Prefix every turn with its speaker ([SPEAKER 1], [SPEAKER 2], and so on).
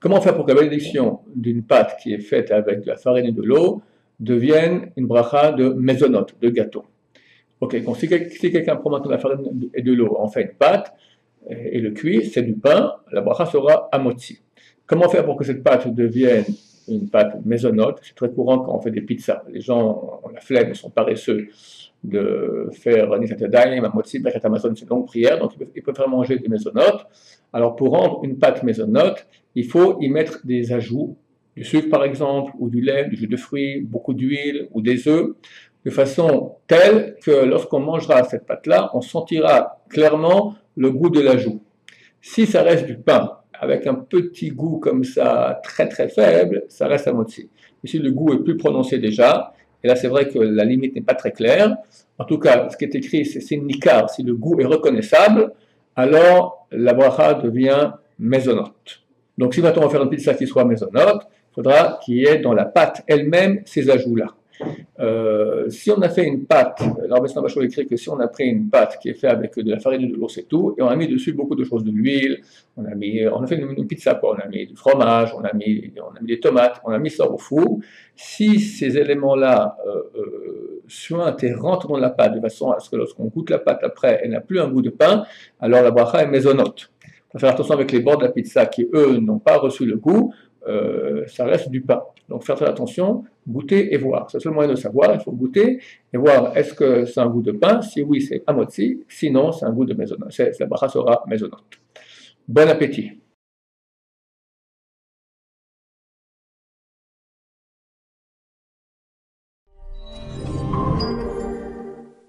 [SPEAKER 1] Comment faire pour que la bénédiction d'une pâte qui est faite avec de la farine et de l'eau devienne une bracha de mésonote, de gâteau? Ok, donc si quelqu'un prend maintenant de la farine et de l'eau, en fait une pâte, et le cuit, c'est du pain, la bracha sera amotzi. Comment faire pour que cette pâte devienne une pâte maisonnote? C'est très courant quand on fait des pizzas. Les gens ont la flemme, ils sont paresseux de faire Nisat Yadayim, Amotzi, Birkat Hamazon, c'est une longue prière, donc ils préfèrent manger des maisonnotes. Alors pour rendre une pâte maisonnote, il faut y mettre des ajouts, du sucre par exemple, ou du lait, du jus de fruits, beaucoup d'huile ou des œufs, de façon telle que lorsqu'on mangera cette pâte-là, on sentira clairement le goût de l'ajout. Si ça reste du pain avec un petit goût comme ça, très très faible, ça reste à moitié. Et si le goût est plus prononcé déjà, et là c'est vrai que la limite n'est pas très claire, en tout cas ce qui est écrit c'est nikar, si le goût est reconnaissable, alors la bracha devient maisonnote. Donc si maintenant on va faire une pizza qui soit maisonnote, il faudra qu'il y ait dans la pâte elle-même ces ajouts-là. Si on a fait une pâte, l'Arbestin Bachot écrit que si on a pris une pâte qui est faite avec de la farine et de l'eau, c'est tout, et on a mis dessus beaucoup de choses, de l'huile, on a fait une pizza, quoi. On a mis du fromage, on a mis des tomates, on a mis ça au four. Si ces éléments-là suintent et rentrent dans la pâte de façon à ce que lorsqu'on goûte la pâte après, elle n'a plus un goût de pain, alors la bracha est maisonnote. Il faut faire attention avec les bords de la pizza qui, eux, n'ont pas reçu le goût, ça reste du pain. Donc faire très attention, goûter et voir. C'est le seul moyen de savoir, il faut goûter et voir est-ce que c'est un goût de pain, si oui c'est amotzi, sinon c'est un goût de maisonnote, la bracha sera maisonnote. Bon appétit.